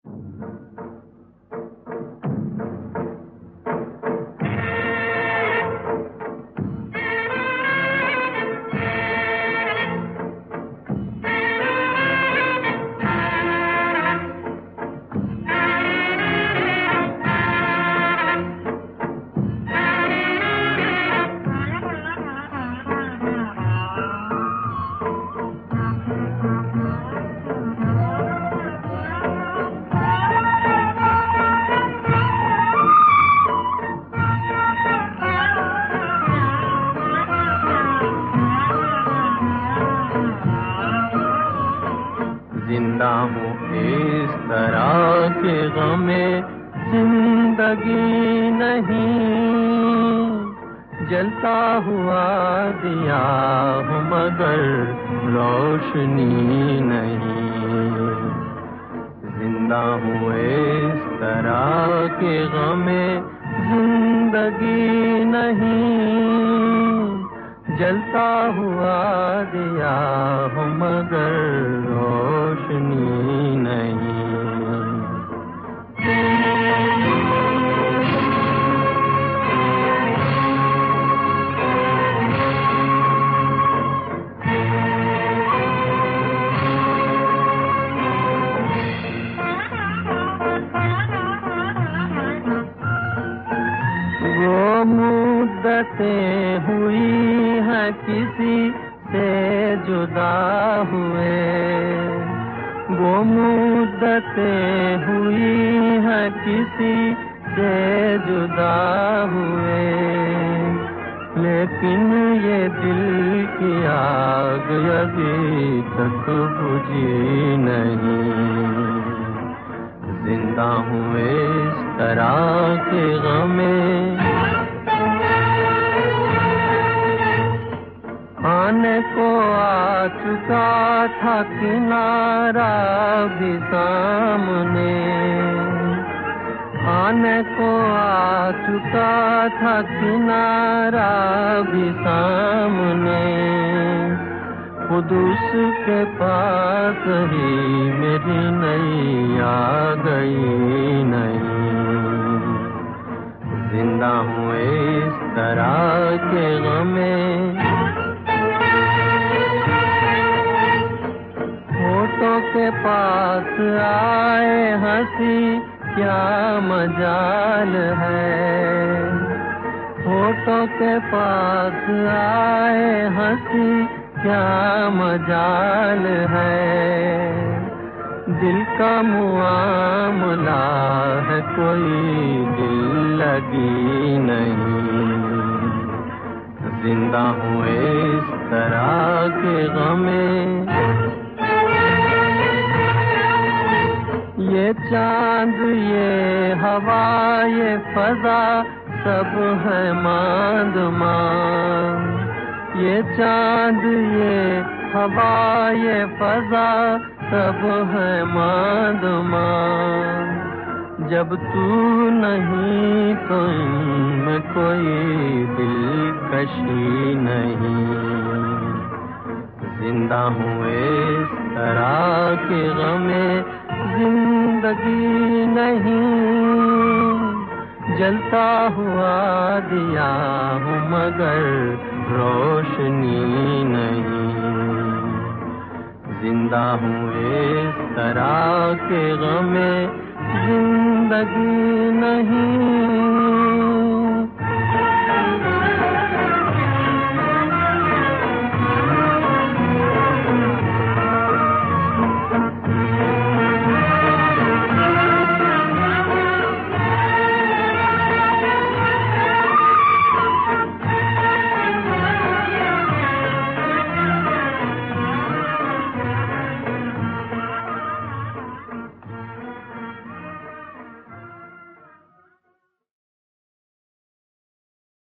जिंदा हूँ इस तरह के गमे जिंदगी नहीं, जलता हुआ दिया हूँ मगर रोशनी नहीं। जिंदा हूँ इस तरह के गमे जिंदगी नहीं, जलता हुआ दिया हूँ मगर रोशनी नहीं। वो मुद्दतें हुई हैं किसी से जुदा हुए, वो मुद्दतें हुई हैं किसी से जुदा हुए, लेकिन ये दिल की आग अभी तक बुझी नहीं। जिंदा हूँ इस तरह के गमे, आने को आ चुका था किनारा भी सामने, आने को आ चुका था किनारा भी सामने, खुद उसके पास ही मेरी नैया गई नहीं। जिंदा हूँ इस तरह के गमे, होठों के पास आए हंसी क्या मजाल है, होठों के पास आए हंसी क्या मजाल है, दिल का मुआमला है कोई दिल लगी नहीं। जिंदा हूँ इस तरह के गमे, ये चांद ये हवा ये फजा सब है मांद मांद, ये चांद ये हवा ये फजा सब है मांद मांद, जब तू नहीं तो इनमें कोई दिलकशी नहीं। जिंदा हूँ इस तरह के गमे जिंदगी नहीं, जलता हुआ दिया हूँ मगर रोशनी नहीं। जिंदा हूँ इस तरह के गमे जिंदगी नहीं,